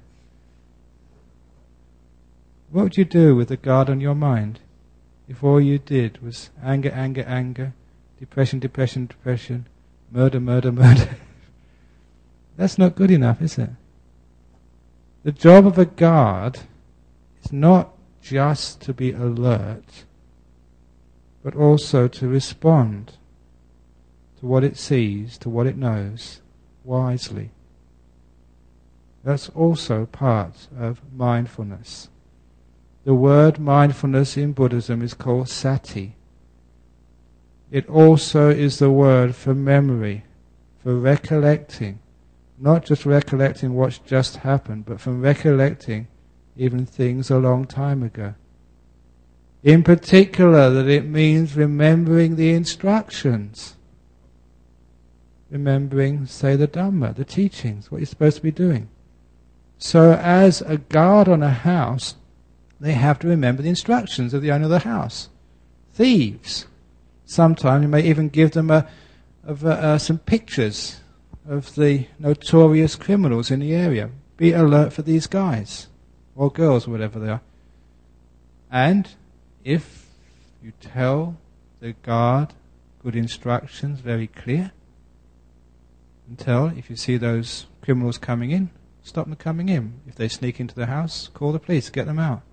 What would you do with a guard on your mind if all you did was anger, anger, anger, depression, depression, depression, murder, murder, murder? That's not good enough, is it? The job of a guard is not just to be alert, but also to respond to what it sees, to what it knows, wisely. That's also part of mindfulness. The word mindfulness in Buddhism is called sati. It also is the word for memory, for recollecting. Not just recollecting what's just happened, but from recollecting even things a long time ago. In particular, that it means remembering the instructions. Remembering, say, the Dhamma, the teachings, what you're supposed to be doing. So as a guard on a house, they have to remember the instructions of the owner of the house. Thieves. Sometimes you may even give them a, of, uh, uh, some pictures of the notorious criminals in the area. Be alert for these guys, or girls, or whatever they are. And if you tell the guard good instructions, very clear, and tell, if you see those criminals coming in, stop them coming in. If they sneak into the house, call the police, get them out.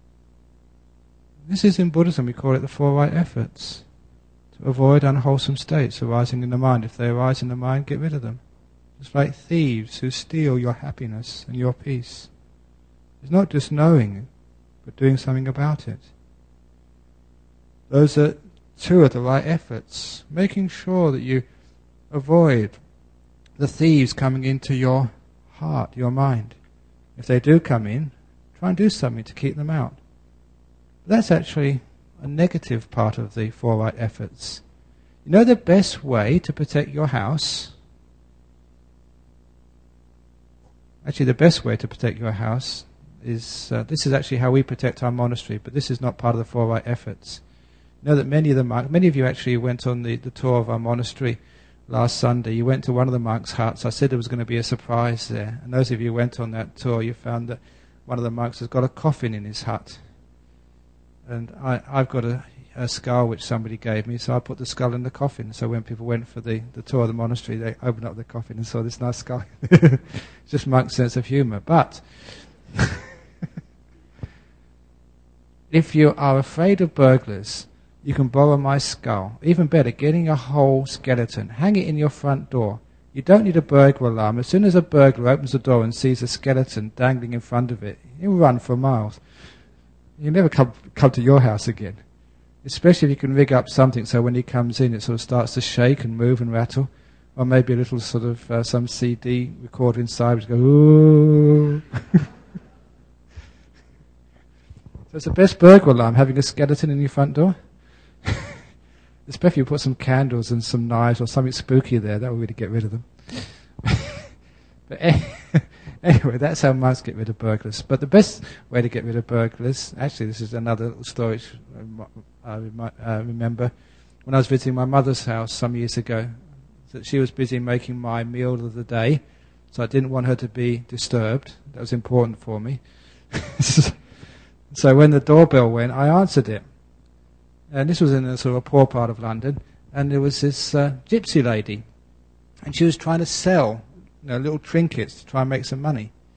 This is in Buddhism, we call it the four right efforts. To avoid unwholesome states arising in the mind. If they arise in the mind, get rid of them. It's like thieves who steal your happiness and your peace. It's not just knowing it, but doing something about it. Those are two of the right efforts. Making sure that you avoid the thieves coming into your heart, your mind. If they do come in, try and do something to keep them out. That's actually a negative part of the four right efforts. You know the best way to protect your house? Actually, the best way to protect your house is, uh, this is actually how we protect our monastery, but this is not part of the four right efforts. You know that many of the monks, many of you actually went on the, the tour of our monastery last Sunday. You went to one of the monks' huts. I said there was going to be a surprise there. And those of you who went on that tour, you found that one of the monks has got a coffin in his hut. And I, I've got a, a skull which somebody gave me, so I put the skull in the coffin. So when people went for the, the tour of the monastery, they opened up the coffin and saw this nice skull. Just monk's sense of humour. But if you are afraid of burglars, you can borrow my skull. Even better, getting a whole skeleton. Hang it in your front door. You don't need a burglar alarm. As soon as a burglar opens the door and sees a skeleton dangling in front of it, he'll run for miles. He'll never come, come to your house again. Especially if you can rig up something so when he comes in it sort of starts to shake and move and rattle. Or maybe a little sort of uh, some C D recorder inside which goes, ooh. So it's the best burglar alarm, having a skeleton in your front door. Especially if you put some candles and some knives or something spooky there, that will really get rid of them. But anyway, that's how monks get rid of burglars. But the best way to get rid of burglars, actually this is another little story which I remember. When I was visiting my mother's house some years ago, that she was busy making my meal of the day, so I didn't want her to be disturbed. That was important for me. So when the doorbell went, I answered it. And this was in a sort of a poor part of London, and there was this uh, gypsy lady, and she was trying to sell, you know, little trinkets to try and make some money.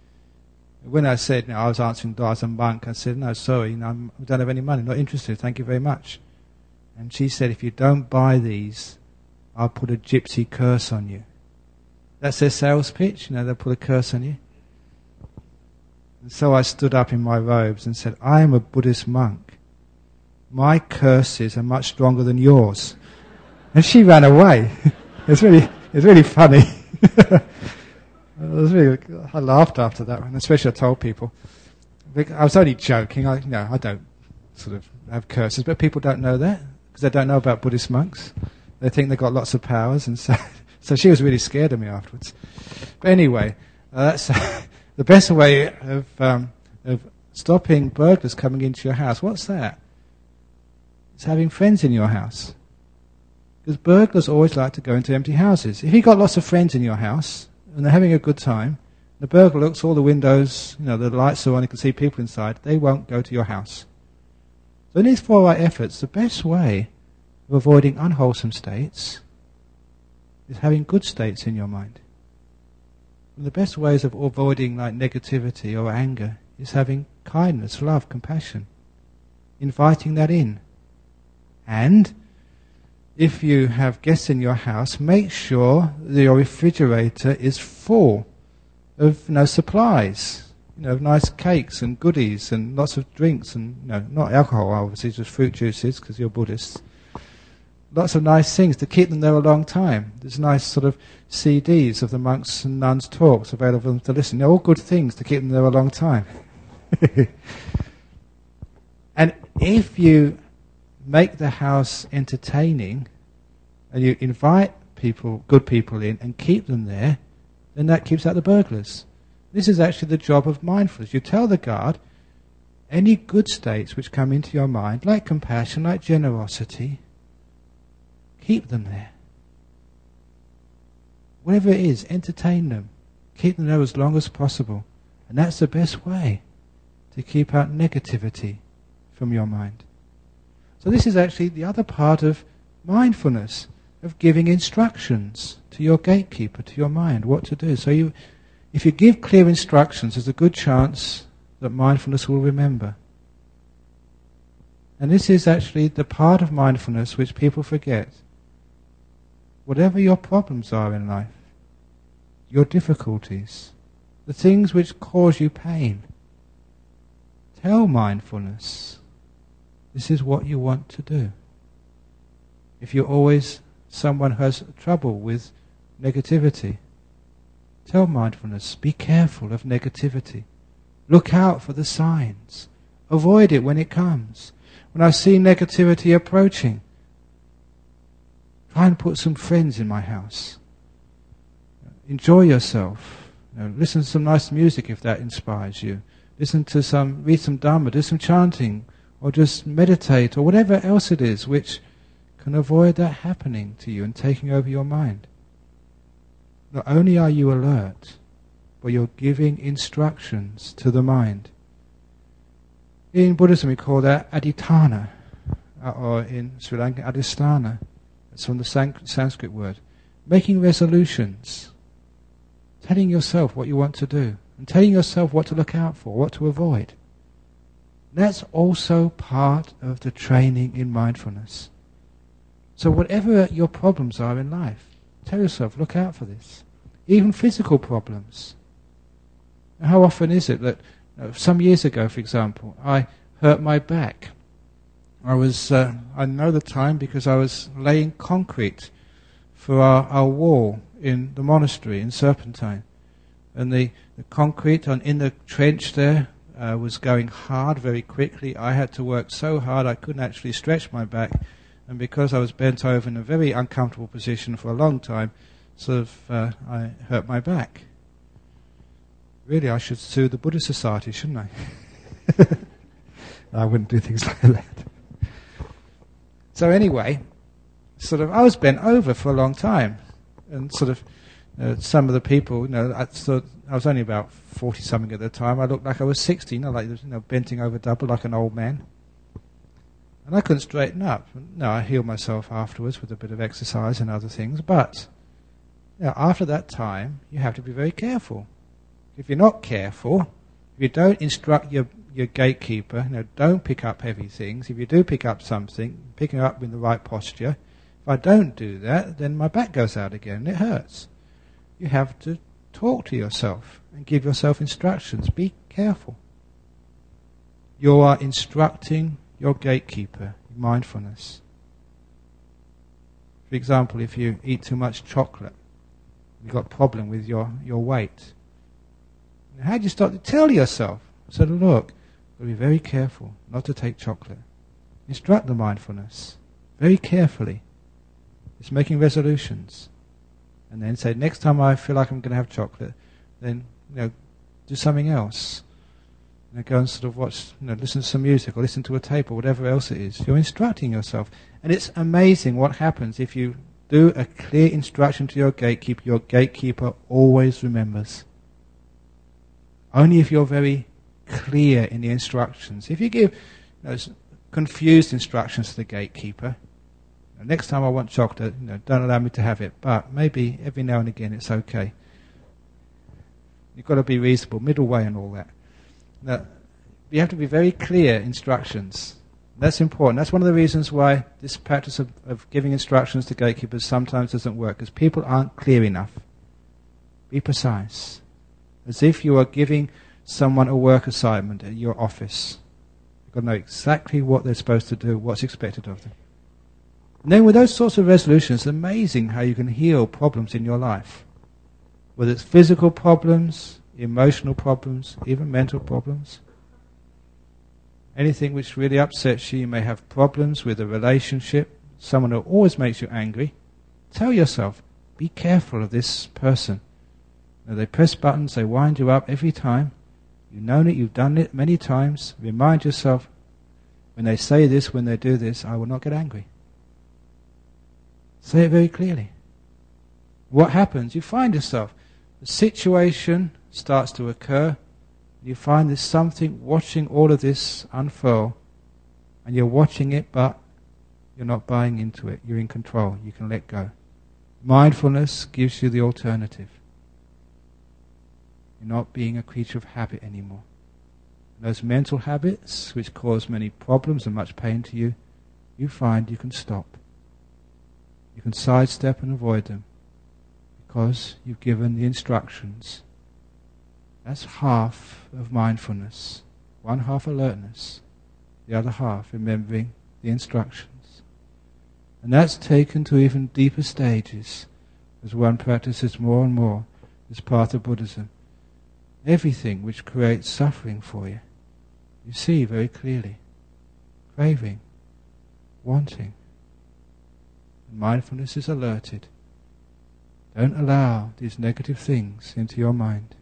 When I said, you know, I was answering door as a monk, I said, no, sorry, no, I'm, I don't have any money, not interested, thank you very much. And she said, if you don't buy these, I'll put a gypsy curse on you. That's their sales pitch, you know, they'll put a curse on you. And so I stood up in my robes and said, I am a Buddhist monk. My curses are much stronger than yours. And she ran away. It's really, it's really funny. I was really, I laughed after that one, especially I told people. I was only joking. I, no, I don't sort of have curses, but people don't know that because they don't know about Buddhist monks. They think they've got lots of powers, and so so she was really scared of me afterwards. But anyway, uh, that's uh, the best way of um, of stopping burglars coming into your house. What's that? It's having friends in your house. Because burglars always like to go into empty houses. If you've got lots of friends in your house and they're having a good time, the burglar looks, all the windows, you know, the lights are on, you can see people inside, they won't go to your house. So in these four right efforts, the best way of avoiding unwholesome states is having good states in your mind. And the best ways of avoiding like negativity or anger is having kindness, love, compassion, inviting that in. And if you have guests in your house, make sure that your refrigerator is full of, you know, supplies, you know, of nice cakes and goodies and lots of drinks and, you know, not alcohol, obviously, just fruit juices because you're Buddhists. Lots of nice things to keep them there a long time. There's nice sort of C Ds of the monks' and nuns' talks available for them to listen. They're all good things to keep them there a long time. And if you make the house entertaining and you invite people, good people in and keep them there, then that keeps out the burglars. This is actually the job of mindfulness. You tell the guard any good states which come into your mind, like compassion, like generosity, keep them there. Whatever it is, entertain them. Keep them there as long as possible. And that's the best way to keep out negativity from your mind. So this is actually the other part of mindfulness, of giving instructions to your gatekeeper, to your mind, what to do. So you, if you give clear instructions, there's a good chance that mindfulness will remember. And this is actually the part of mindfulness which people forget. Whatever your problems are in life, your difficulties, the things which cause you pain, tell mindfulness, this is what you want to do. If you're always someone who has trouble with negativity, tell mindfulness, be careful of negativity. Look out for the signs. Avoid it when it comes. When I see negativity approaching, try and put some friends in my house. Enjoy yourself. You know, listen to some nice music if that inspires you. Listen to some, read some Dhamma, do some chanting, or just meditate, or whatever else it is which can avoid that happening to you and taking over your mind. Not only are you alert, but you're giving instructions to the mind. In Buddhism we call that adhitthana, or in Sri Lanka adhisthana. It's from the San- Sanskrit word. Making resolutions, telling yourself what you want to do, and telling yourself what to look out for, what to avoid. That's also part of the training in mindfulness. So whatever your problems are in life, tell yourself, look out for this. Even physical problems. How often is it that, uh, some years ago, for example, I hurt my back. I was, uh, I know the time because I was laying concrete for our, our wall in the monastery in Serpentine. And the, the concrete on, in the trench there uh, was going hard very quickly. I had to work so hard I couldn't actually stretch my back. And because I was bent over in a very uncomfortable position for a long time, sort of, uh, I hurt my back. Really, I should sue the Buddhist Society, shouldn't I? I wouldn't do things like that. So anyway, sort of, I was bent over for a long time, and sort of, uh, some of the people, you know, I thought I was only about forty something at the time. I looked like I was sixty, you know, like you know, benting over double like an old man. And I couldn't straighten up. No, I healed myself afterwards with a bit of exercise and other things. But you know, after that time, you have to be very careful. If you're not careful, If you don't instruct your, your gatekeeper, you know, don't pick up heavy things. If you do pick up something, pick it up in the right posture. If I don't do that, then my back goes out again and it hurts. You have to talk to yourself and give yourself instructions. Be careful. You are instructing your gatekeeper, mindfulness. For example, if you eat too much chocolate, you've got a problem with your, your weight. How do you start to tell yourself? So look, you've got to be very careful not to take chocolate. Instruct the mindfulness very carefully. It's making resolutions. And then say, next time I feel like I'm going to have chocolate, then you know, do something else. You know, go and sort of watch, you know, listen to some music or listen to a tape or whatever else it is. You're instructing yourself. And it's amazing what happens if you do a clear instruction to your gatekeeper. Your gatekeeper always remembers. Only if you're very clear in the instructions. If you give you know, confused instructions to the gatekeeper, you know, next time I want chocolate, you know, don't allow me to have it, but maybe every now and again it's okay. You've got to be reasonable, middle way and all that. Now, you have to be very clear instructions. That's important. That's one of the reasons why this practice of, of giving instructions to gatekeepers sometimes doesn't work, because people aren't clear enough. Be precise. As if you are giving someone a work assignment at your office. You've got to know exactly what they're supposed to do, what's expected of them. And then with those sorts of resolutions, it's amazing how you can heal problems in your life. Whether it's physical problems, emotional problems, even mental problems. Anything which really upsets you, you may have problems with a relationship, someone who always makes you angry. Tell yourself, be careful of this person. Now they press buttons, they wind you up every time. You've known it, you've done it many times. Remind yourself, when they say this, when they do this, I will not get angry. Say it very clearly. What happens? You find yourself, the situation starts to occur. You find there's something watching all of this unfurl, and you're watching it, but you're not buying into it. You're in control. You can let go. Mindfulness gives you the alternative. You're not being a creature of habit anymore. And those mental habits, which cause many problems and much pain to you, you find you can stop. You can sidestep and avoid them, because you've given the instructions. That's half of mindfulness. One half alertness, the other half remembering the instructions. And that's taken to even deeper stages as one practices more and more this path of Buddhism. Everything which creates suffering for you, you see very clearly. Craving, wanting. And mindfulness is alerted. Don't allow these negative things into your mind.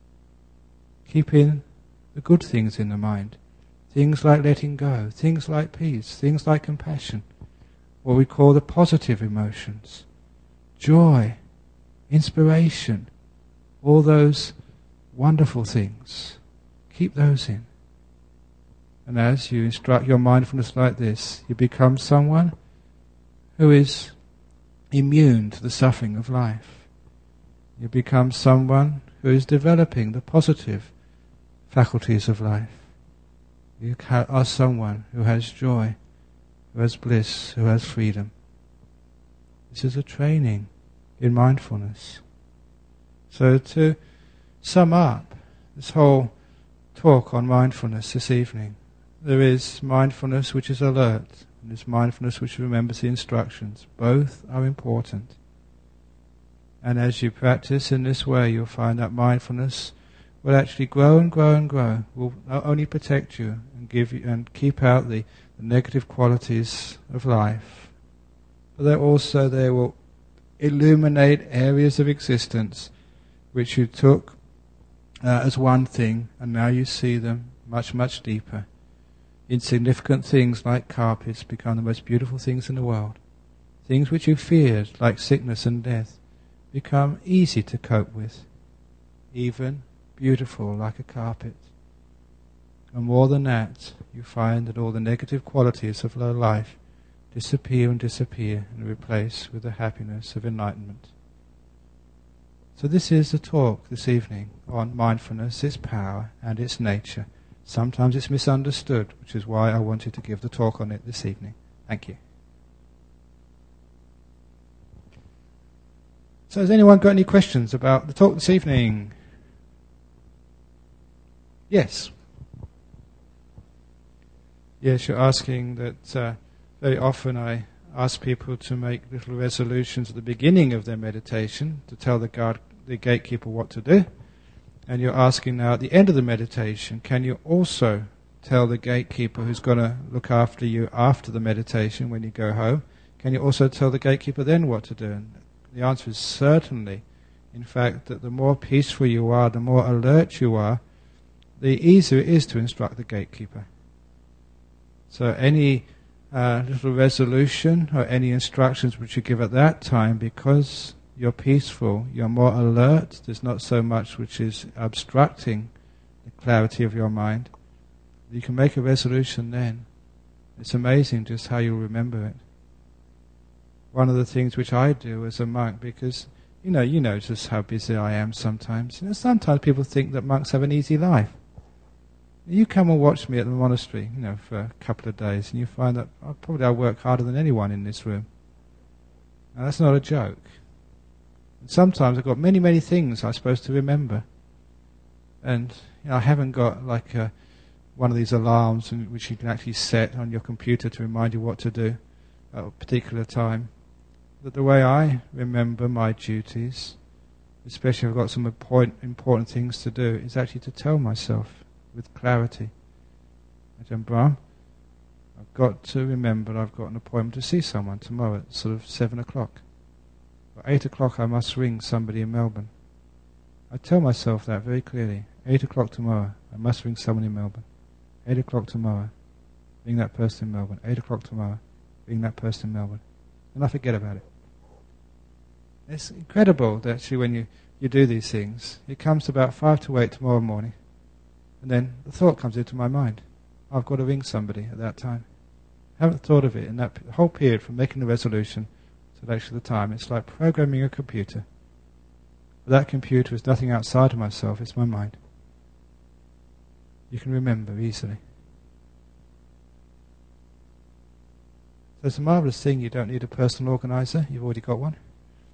Keep in the good things in the mind. Things like letting go, things like peace, things like compassion, what we call the positive emotions. Joy, inspiration, all those wonderful things. Keep those in. And as you instruct your mindfulness like this, you become someone who is immune to the suffering of life. You become someone who is developing the positive faculties of life. You are someone who has joy, who has bliss, who has freedom. This is a training in mindfulness. So to sum up this whole talk on mindfulness this evening, there is mindfulness which is alert, and there's mindfulness which remembers the instructions. Both are important. And as you practice in this way, you'll find that mindfulness will actually grow and grow and grow, will not only protect you and give you and keep out the, the negative qualities of life, but that also they will illuminate areas of existence which you took uh, as one thing, and now you see them much, much deeper. Insignificant things like carpets become the most beautiful things in the world. Things which you feared, like sickness and death, become easy to cope with. Even beautiful like a carpet. And more than that, you find that all the negative qualities of low life disappear and disappear and are replaced with the happiness of enlightenment. So this is the talk this evening on mindfulness, its power and its nature. Sometimes it's misunderstood, which is why I wanted to give the talk on it this evening. Thank you. So has anyone got any questions about the talk this evening? Yes. Yes, you're asking that uh, very often I ask people to make little resolutions at the beginning of their meditation to tell the guard, the gatekeeper what to do. And you're asking now at the end of the meditation, can you also tell the gatekeeper who's going to look after you after the meditation when you go home, can you also tell the gatekeeper then what to do? And the answer is certainly. In fact, that the more peaceful you are, the more alert you are, the easier it is to instruct the gatekeeper. So any uh, little resolution or any instructions which you give at that time, because you're peaceful, you're more alert, there's not so much which is obstructing the clarity of your mind, you can make a resolution then. It's amazing just how you remember it. One of the things which I do as a monk, because you know, you know just how busy I am sometimes. You know, sometimes people think that monks have an easy life. You come and watch me at the monastery, you know, for a couple of days, and you find that oh, probably I work harder than anyone in this room. Now that's not a joke. And sometimes I've got many, many things I'm supposed to remember, and you know, I haven't got like a, one of these alarms in, which you can actually set on your computer to remind you what to do at a particular time. But the way I remember my duties, especially if I've got some important, important things to do, is actually to tell myself with clarity, Ajahn Brahm, I've got to remember I've got an appointment to see someone tomorrow at sort of seven o'clock. At eight o'clock I must ring somebody in Melbourne. I tell myself that very clearly. Eight o'clock tomorrow, I must ring someone in Melbourne. Eight o'clock tomorrow, ring that person in Melbourne. Eight o'clock tomorrow, ring that person in Melbourne. And I forget about it. It's incredible that actually when you, you do these things, it comes to about five to eight tomorrow morning, and then the thought comes into my mind. I've got to ring somebody at that time. I haven't thought of it in that p- whole period from making the resolution to actually the time. It's like programming a computer. But that computer is nothing outside of myself, it's my mind. You can remember easily. So it's a marvellous thing, you don't need a personal organizer, you've already got one.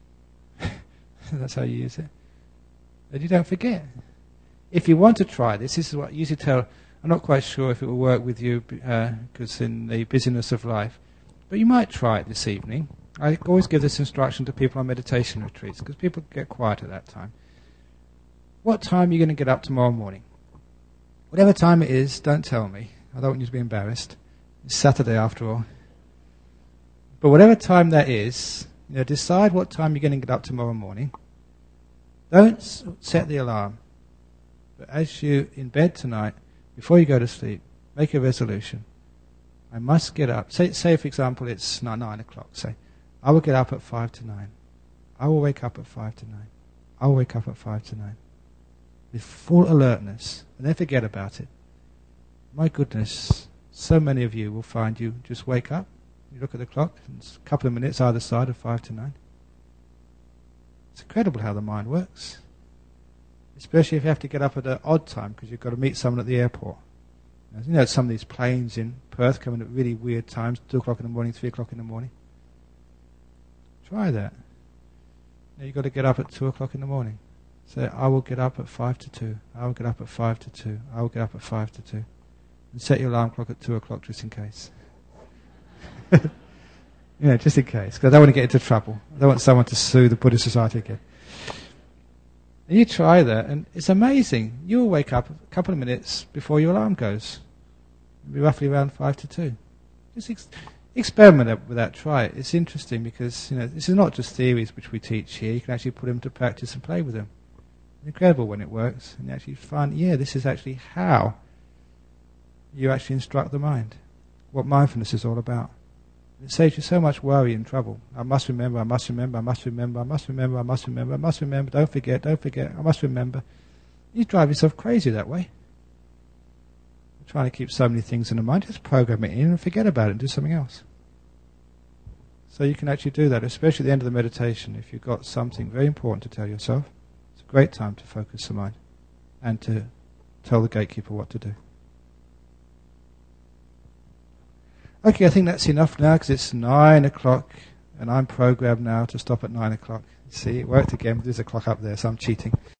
That's how you use it. And you don't forget. If you want to try this, this is what I usually tell. I'm not quite sure if it will work with you because uh, in the busyness of life, but you might try it this evening. I always give this instruction to people on meditation retreats because people get quiet at that time. What time are you going to get up tomorrow morning? Whatever time it is, don't tell me. I don't want you to be embarrassed. It's Saturday after all. But whatever time that is, you know, decide what time you're going to get up tomorrow morning. Don't s- set the alarm. But as you're in bed tonight, before you go to sleep, make a resolution. I must get up. Say, say for example, it's nine, nine o'clock. Say, I will get up at five to nine. I will wake up at five to nine. I will wake up at five to nine. With full alertness. And then forget about it. My goodness, so many of you will find you just wake up. You look at the clock, and it's a couple of minutes either side of five to nine. It's incredible how the mind works. Especially if you have to get up at an odd time because you've got to meet someone at the airport. You know, some of these planes in Perth coming at really weird times, two o'clock in the morning, three o'clock in the morning. Try that. Now you've got to get up at two o'clock in the morning. Say, I will get up at five to two. I will get up at five to two. I will get up at five to two. And set your alarm clock at two o'clock just in case. You know, just in case. Because I don't want to get into trouble. I don't want someone to sue the Buddhist Society again. And you try that, and it's amazing. You'll wake up a couple of minutes before your alarm goes. It'll be roughly around five to two. Just ex- experiment with that. Try it. It's interesting because, you know, this is not just theories which we teach here. You can actually put them into practice and play with them. It's incredible when it works, and you actually find, yeah, this is actually how you actually instruct the mind. What mindfulness is all about. It saves you so much worry and trouble. I must remember, I must remember, I must remember, I must remember, I must remember, I must remember, don't forget, don't forget, I must remember. You drive yourself crazy that way. You're trying to keep so many things in the mind, just program it in and forget about it and do something else. So you can actually do that, especially at the end of the meditation, if you've got something very important to tell yourself. great time to focus the mind and to tell the gatekeeper what to do. Okay, I think that's enough now because it's nine o'clock and I'm programmed now to stop at nine o'clock. See, it worked again, but there's a clock up there, so I'm cheating.